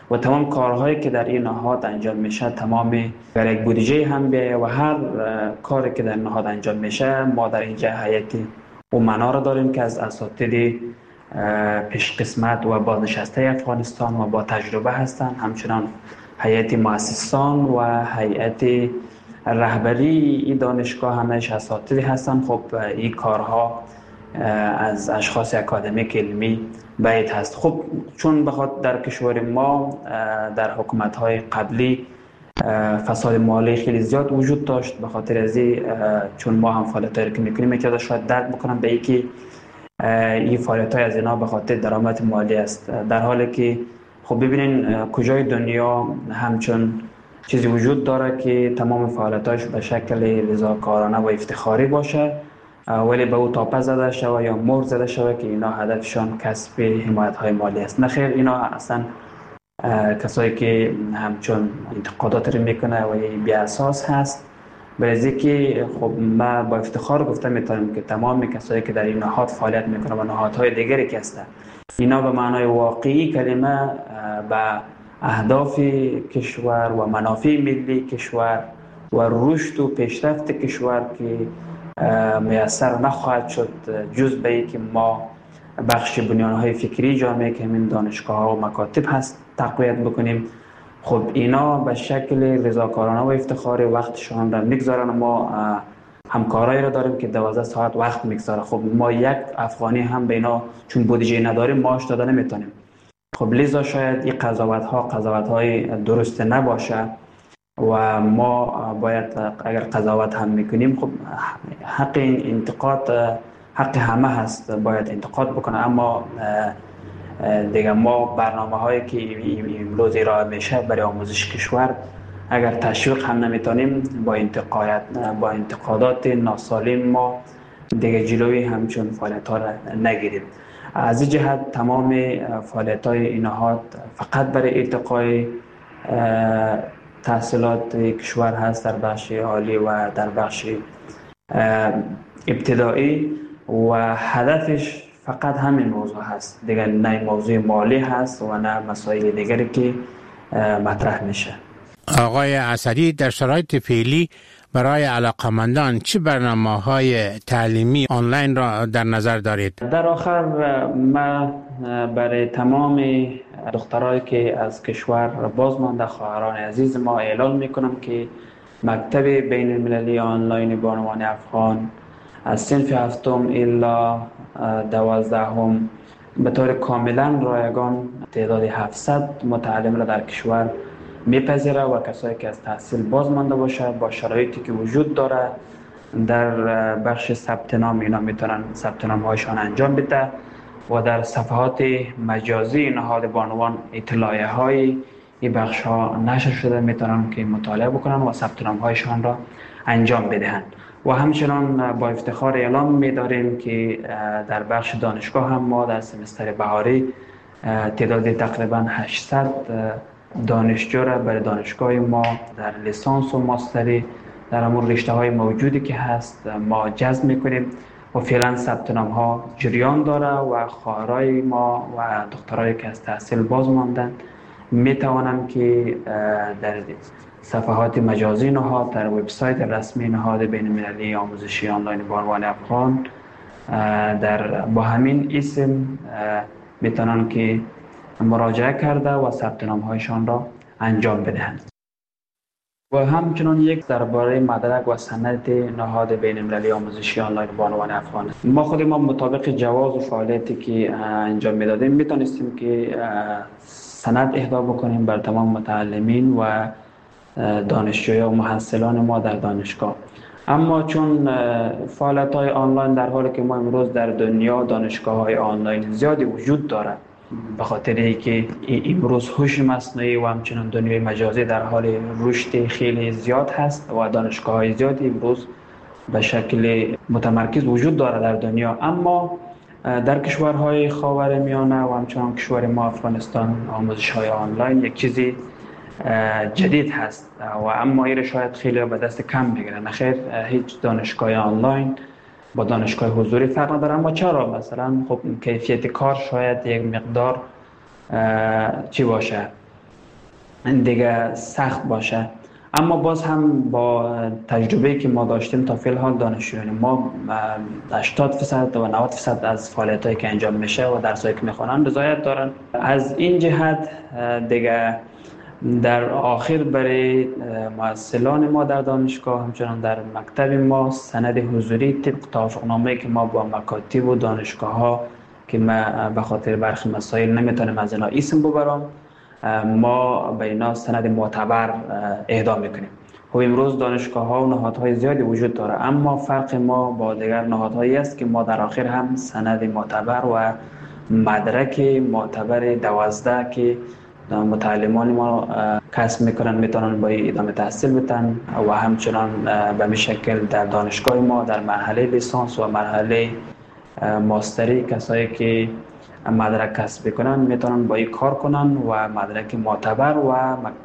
و تمام کارهایی که در این نهاد انجام میشه، تمام در یک بودجه هم بیایه و هر کاری که در نهاد انجام میشه، ما در اینجا هیئت امنا را داریم که از اساتید پیش قسمت و بازنشسته افغانستان و با تجربه هستند، همچنان هیئت مؤسسان و هیئت رهبری این دانشگاه همش اساتید هستند. خب این کارها از اشخاص اکادمیک علمی بعید هست. خب چون بخاطر در کشور ما در حکومت‌های قبلی فساد مالی خیلی زیاد وجود داشت، به خاطر از این چون ما هم فعالیتایی که میکنیم میتونه شاید درک بکنم به اینکه این فعالیت‌های از اینا به خاطر درآمد مالی است، در حالی که خب ببینین کجای دنیا همچون چیزی وجود داره که تمام فعالیتاش به شکل رضاکارانه و افتخاری باشه، ولی به او تاپه زده شوه یا مهر زده شوه که اینا هدفشان کسب حمایت‌های مالی است. نه خیر، اینا اصلا کسایی که همچون انتقادات رو میکنه و بی اساس هست. برای که خب ما با افتخار گفته میتونم که تمام کسایی که در این نهاد فعالیت میکنه و نهادهای دیگری که هستند، اینا به معنای واقعی کلمه به اهداف کشور و منافع ملی کشور و رشد و پیشرفت کشور که میسر نخواهد شد جز به ای که ما بخش بنیانهای فکری جامعه که همین دانشگاه ها و مکاتب هست تقویت بکنیم. خب اینا به شکل رضاکارانه و افتخاری وقتشان را میگذارن. ما همکارایی را داریم که دوازده ساعت وقت میگذاره. خب ما یک افغانی هم به اینا چون بودجه نداریم معاش داده نمیتونیم. خب لذا شاید این قضاوت ها قضاوت های درست نباشه و ما باید اگر قضاوت هم میکنیم خب حق این انتقاد حق همه هست، باید انتقاد بکنه. اما دیگه ما برنامه هایی که امروز ارائه میشه برای آموزش کشور اگر تشویق هم نمیتونیم با انتقادات با انتقادات ناسالم ما دیگه جلوی همچون فعالیت ها را نگیریم. از این جهت تمام فعالیت های این نهاد فقط برای ارتقای تحصیلات کشور هست در بخش عالی و در بخش ابتدایی و هدفش فقط همین موضوع هست، دیگه نه موضوع مالی هست و نه مسائل دیگری که مطرح میشه. آقای اسدی، در شرایط فعلی برای علاقمندان چه برنامه‌های تعلیمی آنلاین را در نظر دارید؟ در آخر ما برای تمام دخترایی که از کشور باز مانده، خواهران عزیز ما، اعلام میکنم که مکتب بین المللی آنلاین بانوان افغان از صنف هفتم الا دوازدهم به طور کاملا رایگان تعداد هفتصد متعلم را در کشور میپذیره و کسایی که از تحصیل باز مانده باشه با شرایطی که وجود داره در بخش ثبت نام اینا میتونن ثبت نام هایشان انجام بده و در صفحات مجازی نهاد بانوان اطلاعیه های این بخش ها نشر شده میتونن که مطالعه بکنن و ثبت نام هایشان را انجام بدهند. و همچنان با افتخار اعلام می‌داریم که در بخش دانشگاه هم ما در سمستر بهاری تعداد تقریبا هشتصد دانشجو را برای دانشگاه ما در لیسانس و ماستری در همون رشته‌های موجودی که هست ما جذب می‌کنیم و فعلا ثبت نام ها جریان داره و خواهرای ما و دخترایی که از تحصیل باز ماندن می‌توانند که در صفحات مجازی نهاد در وبسایت رسمی نهاد بین المللی آموزشی آنلاین بانوان افغان در با همین اسم میتونن که مراجعه کرده و ثبت نام هایشان را انجام بدهند. و همچنین یک درباره مدرک و سند نهاد بین المللی آموزشی آنلاین بانوان افغان، ما خود ما مطابق جواز و فعالیتی که انجام میدادیم میتونستیم که سند اهدا بکنیم بر تمام متعلمین و دانشجویان و محصلان ما در دانشگاه. اما چون فعالیت‌های آنلاین در حالی که ما امروز در دنیا دانشگاه‌های آنلاین زیادی وجود دارد، به خاطر اینکه امروز هوش مصنوعی و همچنین دنیای مجازی در حال رشد خیلی زیاد هست و دانشگاه‌های زیادی امروز به شکل متمرکز وجود دارد در دنیا، اما در کشورهای خاورمیانه و همچنین کشور ما افغانستان آموزش‌های آنلاین یک چیزی جدید هست و اما این شاید خیلی به دست کم بگیرن. نخیر، هیچ دانشگاه آنلاین با دانشگاه حضوری فرق نداره. اما چرا؟ مثلا خب کیفیت کار شاید یک مقدار چی باشه، دیگه سخت باشه. اما باز هم با تجربه که ما داشتیم تا فعل حال دانشجویان ما هشتاد درصد و نود درصد از فعالیتایی که انجام میشه و درسایی که میخوانن رضایت دارن. از این جهت دیگه در آخر برای محصلان ما در دانشگاه همچنان در مکتب ما سند حضوری طبق توافقنامه‌ای که ما با مکاتب و دانشگاه ها که ما به خاطر برخی مسائل نمیتونیم از اینا اسم ببرم، ما به اینا سند معتبر اهدا میکنیم. خب امروز دانشگاه ها و نهادهای زیادی وجود داره، اما فرق ما با دیگر نهادهایی است که ما در آخر هم سند معتبر و مدرک معتبر دوازده که متعلمان ما کسب میکنن میتونن با ادامه تحصیل بتن و همچنان به می شکل در دانشگاه ما در مرحله لیسانس و مرحله ماستری کسایی که مدرک کسب بکنن میتونن با این کار کنن و مدرک معتبر و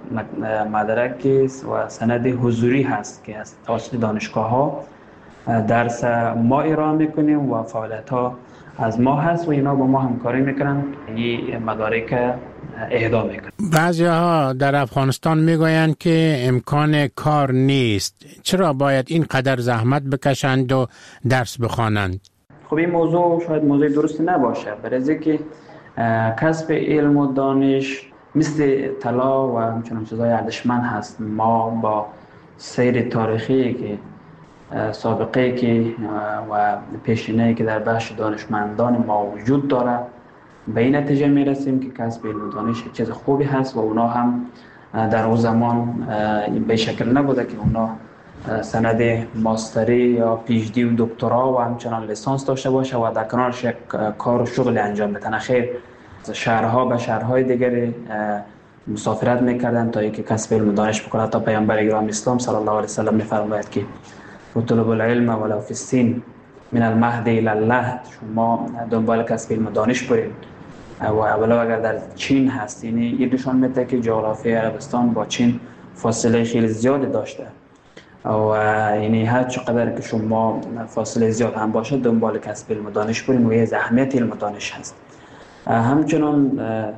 مدرک و سند حضوری هست که از توسط دانشگاه ها درس ما ارائه میکنیم و فعالیت ها از ما هست و اینا با ما همکاری میکنن این مدارک اهدا میکنن. بعضی ها در افغانستان میگویند که امکان کار نیست، چرا باید این قدر زحمت بکشند و درس بخوانند؟ خب این موضوع شاید موضوع درستی نباشه، برای که کسب علم و دانش مثل طلا و همچنان چیزهای ارزشمند هست. ما با سیر تاریخی که سابقه که و پیشینه‌ای که در بخش دانشمندان ما وجود داره به این نتیجه میرسیم که کسب علم و دانش چیز خوبی هست و اونا هم در اون زمان به شکل نبوده که اونا سند ماستری یا پیشدی و دکترا و همچنان لیسانس داشته باشه و در کنارش یک کار و شغل انجام بدن. خیر شهرها به شهرهای دیگری مسافرت میکردن تا اینکه کسب علم و دانش بکنه. تا پیامبر گرامی اسلام صلی الله علیه و سلم میفرماید که اطلب العلم ولو فی الصین من المهد الی اللحد، شما دنبال کسب علم و دانش برید و اولا اگر در چین هست، یعنی این نشان میده که جغرافی عربستان با چین فاصله خیلی زیادی داشته و یعنی هر چقدر که شما فاصله زیاد هم باشه دنبال کسب علم و دانش برید و یه اهمیت علم و دانش هست. همچنان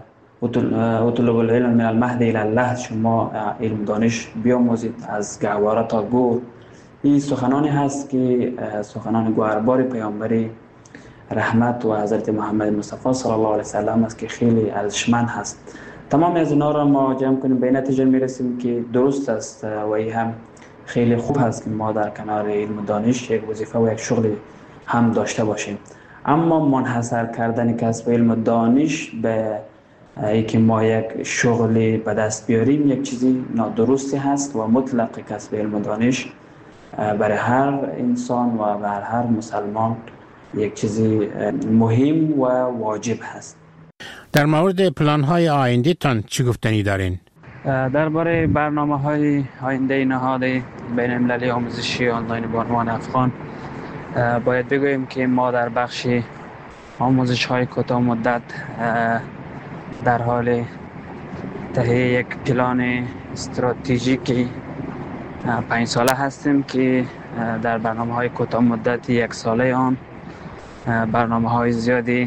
اطلب العلم من المهد الی اللحد، شما علم و دانش بیاموزید از گهواره تا گور. این سخنانی هست که سخنان گوهربار پیامبری رحمت و حضرت محمد مصطفی صلی الله علیه و سلم است که خیلی ارزشمند هست. تمام از اینا را ما جمع کنیم به نتیجه میرسیم که درست است و این هم خیلی خوب هست که ما در کنار علم و دانش یک وظیفه و یک شغل هم داشته باشیم. اما منحصر کردن کسب علم و دانش به اینکه ما یک شغلی به دست بیاریم یک چیزی نادرستی هست و مطلق کسب علم و دانش برای هر انسان و برای هر مسلمان یک چیزی مهم و واجب هست. در مورد پلان های آینده تان چی گفتنی دارین؟ درباره برنامه های آینده نهاد بین المللی آموزشی آنلاین بانوان افغان باید بگوییم که ما در بخش آموزش های کوتاه مدت در حال تهیه یک پلان استراتژیکی پنج ساله هستیم که در برنامه های کوتاه مدت یک ساله آن برنامه های زیادی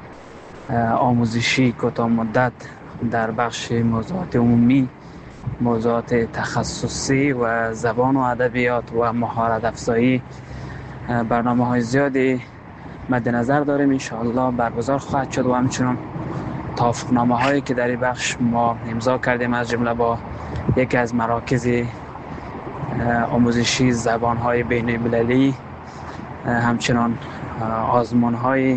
آموزشی کوتاه مدت در بخش موضوعات عمومی، موضوعات تخصصی و زبان و ادبیات و مهارت افزایی برنامه های زیادی مد نظر داریم. ان شاء الله برگزار خواهد شد و همچنین توافقنامه هایی که در این بخش ما امضا کردیم از جمله با یکی از مراکز آموزشی زبان های بین المللی، همچنان آزمون های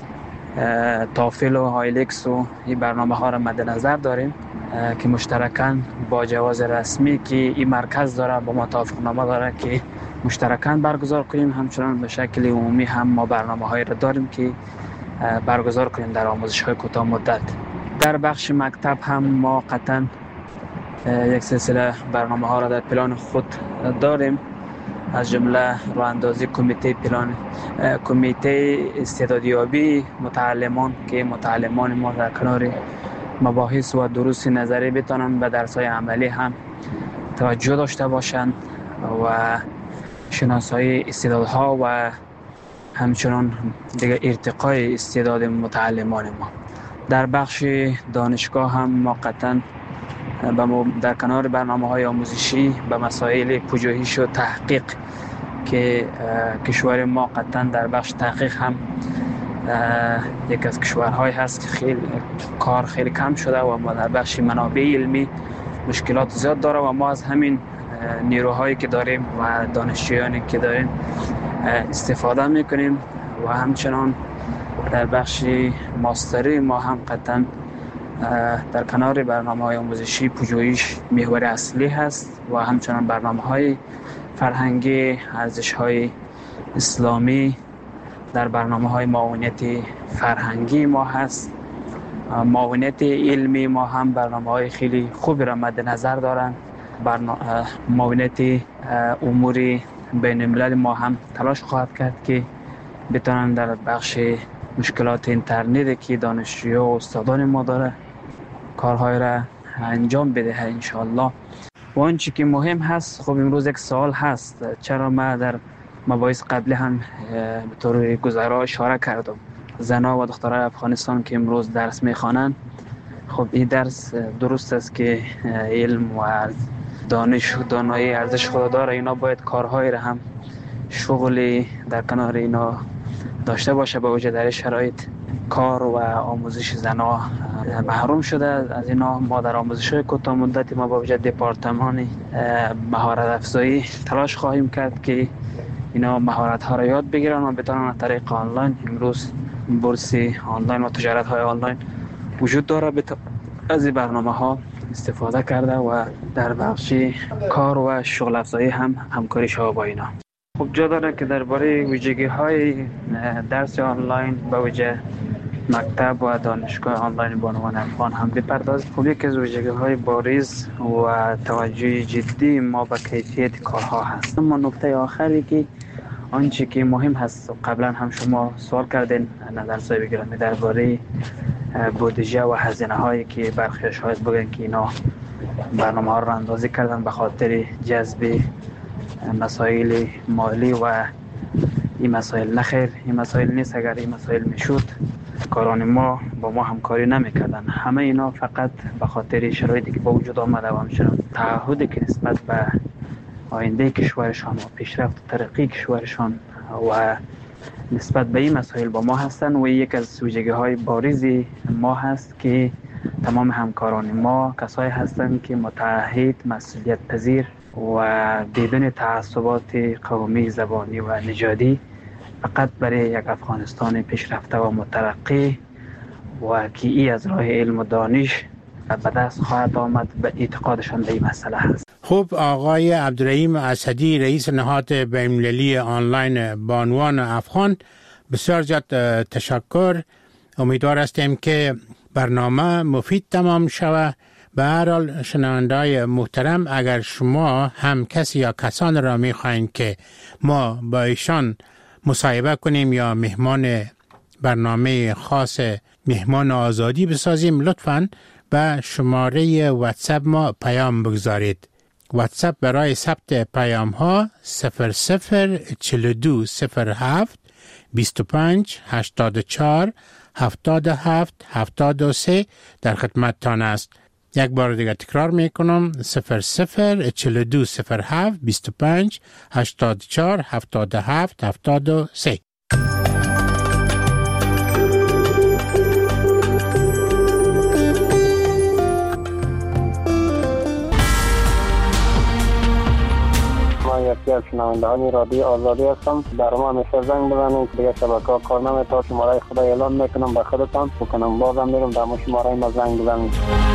تافل و هایلکس و این برنامه ها را مد نظر داریم که مشترکاً با جواز رسمی که این مرکز داره با ما توافقنامه داره که مشترکاً برگزار کنیم. همچنان به شکل عمومی هم ما برنامه هایی را داریم که برگزار کنیم در آموزش های کوتاه مدت. در بخش مکتب هم ما قطعاً یک سلسله برنامه ها را در پلان خود داریم، از جمله راه اندازی کمیته پلان کمیته استعدادیابی متعلمان که متعلمان ما در کنار مباحث و دروس نظری بتونن به درس‌های عملی هم توجه داشته باشند و شناسایی استعدادها و همچنان دیگه ارتقای استعداد متعلمان ما. در بخش دانشگاه هم ما قطعاً در کنار برنامه‌های آموزشی به مسائل پژوهش و تحقیق که کشور ما قطعا در بخش تحقیق هم یک از کشورهای هست که خیلی کار خیلی کم شده و ما در بخش منابع علمی مشکلات زیاد داره و ما از همین نیروهایی که داریم و دانشجویانی که داریم استفاده میکنیم و همچنان در بخش ماستری ما هم قطعا در کنار برنامه‌های آموزشی پژوهش محور اصلی هست و همچنان برنامه‌های فرهنگی، ارزش‌های اسلامی در برنامه‌های معاونت فرهنگی ما هست. معاونت علمی ما هم برنامه‌های خیلی خوبی را مد نظر دارن. برنامه معاونت امور بین الملل ما هم تلاش خواهد کرد که بتونن در بخش مشکلات اینترنت که دانشجویان و استادان ما داره کارهای را انجام بده انشاءالله. و آنچه که مهم هست، خب امروز یک سوال هست، چرا ما در مباحث قبلی هم به طور گذرا اشاره کردم زنها و دخترای افغانستان که امروز درس میخوانند. خب این درس درست است که علم و دانش و دانایی ارزش خود داره، اینا باید کارهای را هم شغلی در کنار اینا داشته باشه. با وجه در شرایط کار و آموزش زنها محروم شده از اینا. ما در آموزش کوتاه مدتی ما با وجه دپارتمان مهارت افزایی تلاش خواهیم کرد که اینا مهارت ها را یاد بگیرن و بتونن از طریق آنلاین، امروز بورس آنلاین و تجارت های آنلاین وجود داره، از این برنامه ها استفاده کرده و در بخش کار و شغل افزایی هم همکاری شود با اینا. خب جا داره که درباره ویژگی های درس آنلاین با وجه مکتب و دانشگاه آنلاین بانوان افغان هم بپردازیم. خب یکی از ویژگی های بارز و توجه جدی ما به کیفیت کارها هست. اما نکته آخری که آنچه که مهم هست، قبلا هم شما سوال کردین نظر صاحب گرامی درباره بودجه و هزینه هایی که برخی شاید بگن که اینا برنامه ها رو اندازی کردن به خاطر جذب مسائل مالی و این مسائل نخیر، این مسائل نیست. اگر این مسائل میشد کاران ما با ما همکاری نمیکردن. همه اینا فقط به خاطر شرایطی که با وجود آمده و همچنان تعهدی که نسبت به آینده کشورشان و پیشرفت و ترقی کشورشان و نسبت به این مسائل با ما هستن و یک از ویژگی های بارز ما هست که تمام همکاران ما کسایی هستند که متعهد، مسئولیت پذیر و بدون تعصبات قومی، زبانی و نژادی فقط برای یک افغانستان پیشرفته و مترقی و که ای از راه علم و دانش به دست خواهد آمد به اعتقادشان به این مسئله هست. خب آقای عبدالرحیم اسدی، رئیس نهاد بین‌المللی آنلاین بانوان افغان، بسیار زیاد تشکر. امیدوار هستیم که برنامه مفید تمام شود. به هر حال شنونده‌های محترم، اگر شما هم کسی یا کسان را می‌خواهید که ما با ایشان مصاحبه کنیم یا مهمان برنامه خاص مهمان آزادی بسازیم، لطفاً به شماره واتساپ ما پیام بگذارید. واتساپ برای ثبت پیام ها صفر صفر چهل و دو صفر هفت بیست و پنج هشتاد و چهار هفتاد و هفت هفتاد و سه در خدمتتان است. یک بار دیگر تکرار میکنم، صفر صفر چهل و دو صفر هفت بیست و پنج هشتاد و چهار هفتاد و هفت هفتاد و سه. یکی از شنوندهان رادیو آزادی هستم. در ما همیشه زنگ بزنید، دیگه شبکه ها کار نمی‌کنه. شماره خدا اعلان میکنم به خودتان بکنم، بازم میرم در ما شماره ما زنگ بزنید.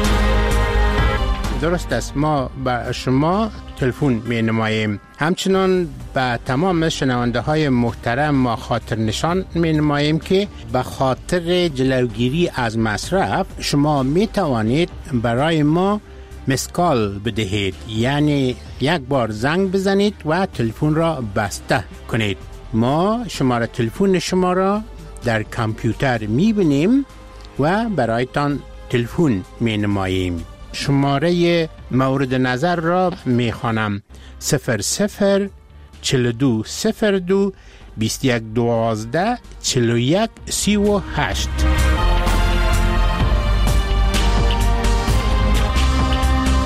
درست است، ما به شما تلفن می نماییم. همچنان به تمام شنونده های محترم ما خاطر نشان می نماییم که به خاطر جلوگیری از مصرف شما می توانید برای ما مسکال بدهید، یعنی یک بار زنگ بزنید و تلفن را بسته کنید. ما شماره تلفن شما را در کامپیوتر می بینیم و برایتان تلفن می نماییم. شماره مورد نظر را می خوانم: صفر صفر چهل و دو صفر دو بیست و یک دوازده چهل و یک سی و هشت.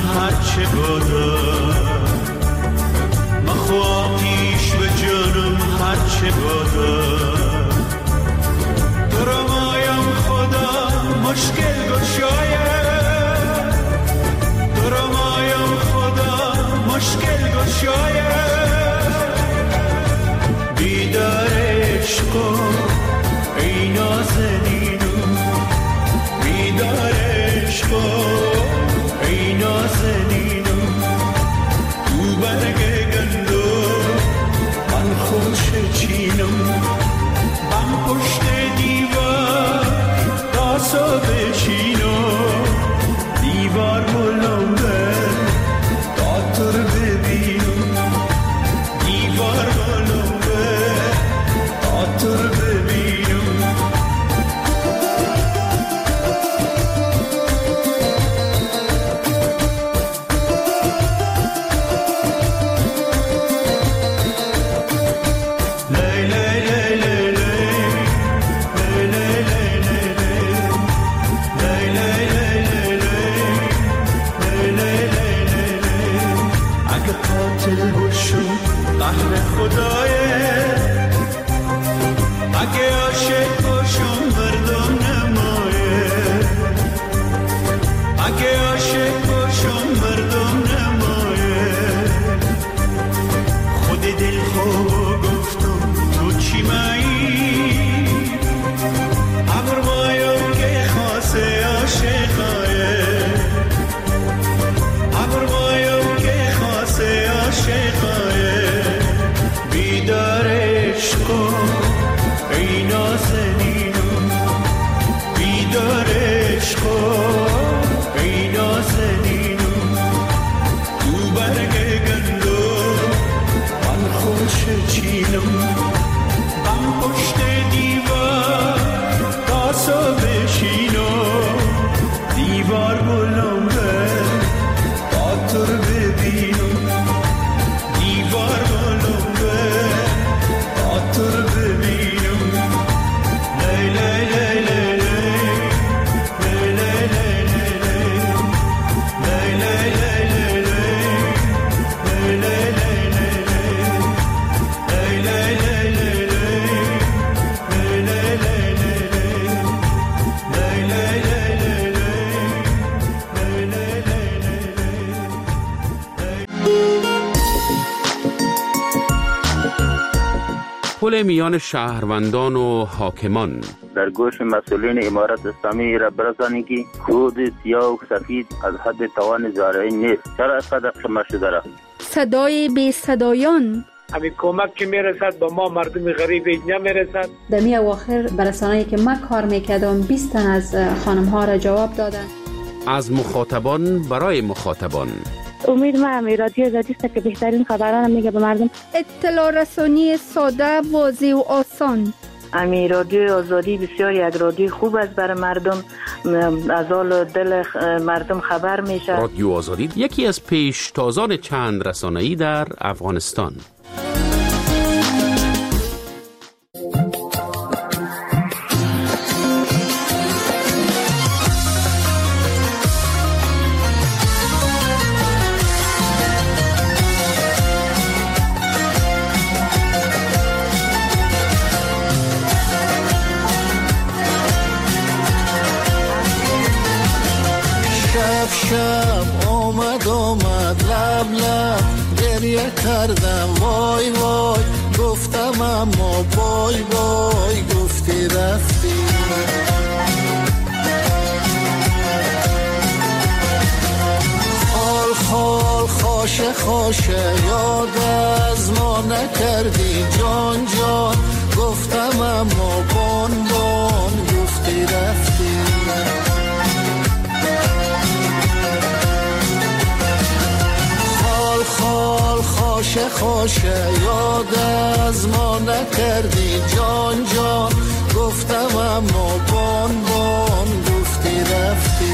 هرچه بادم مخواهیش به جانم هرچه بادم درمایم خدا مشکل گشاید درمایم خدا مشکل گشاید بیدار عشقم ای نازنینم بیدار عشقم ای نازنینم تو برگ گندم من خوش چینم من پشت دیوار تاسو بشینم دیوار بلنده داتر ببینم دیوار بلنده داتر ببینم پل میان شهروندان و حاکمان. در گوش مسئولین امارت اسلامی را برسانید که خود سیاه و سفید از حد توان زارعی نیست. چرا اینقدر شما شده را؟ صدای بی صدایان. همین کمک که میرسد به ما مردم غریب نمیرسد. در می اواخر برسانه‌ای که من کار میکردم بیست تن از خانم ها را جواب دادن. از مخاطبان برای مخاطبان. امید ما همی رادیو آزادی است که بهترین خبران میگه به مردم. اطلاع رسانی ساده، واضح و آسان. امی رادیو آزادی بسیار یک رادیو خوب است برای مردم، از حال دل مردم خبر میشه. رادیو آزادی یکی از پیشتازان چند رسانه‌ای در افغانستان. شب آمد آمد لب لب گریه کردم وای وای گفتم اما وای وای گفتی رفتی. خال خال خاشه خاشه یاد از ما نکردی جان جان گفتم اما بان بان گفتی رفتی. خال خاشه خاشه یاد از ما نکردی جان جان گفتم اما بان بان گفتی رفتی.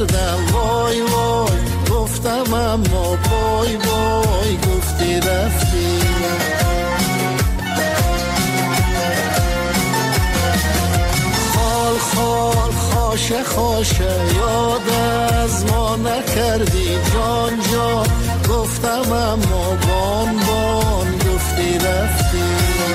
کردم وای وای گفتم اما بای بای گفتی رفتی. خال خال خاشه خاشه یاد از ما نکردی جان جان گفتم اما بان بان گفتی رفتی.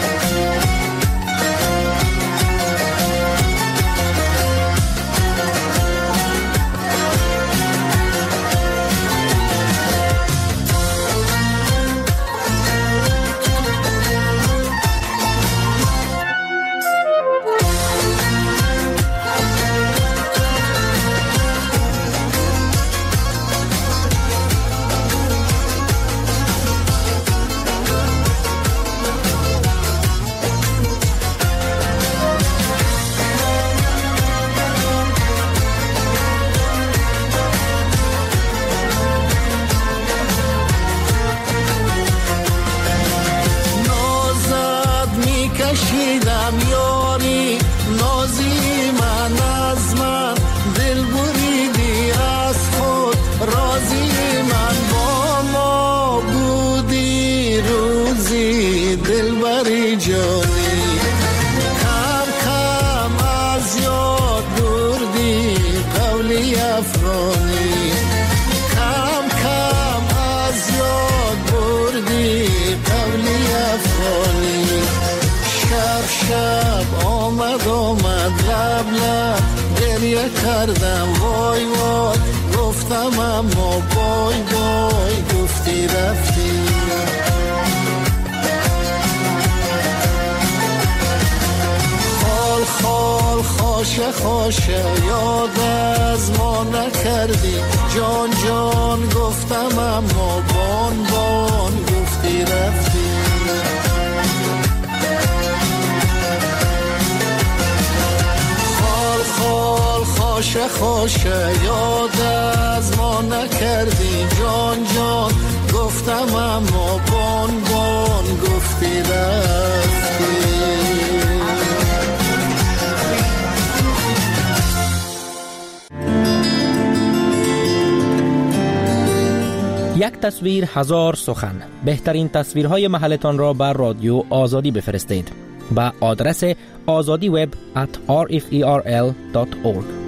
کشیدم یاری نازی من از من دل بریدی از خود رازی من با ما بودی روزی دل بری جانی کم کم از یاد بردی قولی افغانی کم کم از یاد بردی قولی افغانی. شب شب آمد آمد لب لب گریه کردم وای وای گفتم اما بای بای گفتی رفتی. خال خال خاشه خاشه یاد از ما نکردی جان جان گفتم اما بان بان گفتی رفتی. خال خاشه خاشه یاد از ما نکردی جان جان گفتم اما بان بان گفتی رفتی. یک تصویر هزار سخن. بهترین تصویرهای محلتان را بر رادیو آزادی بفرستید. با آدرس آزادی وب ات آر اف ای آر ال دات اورگ.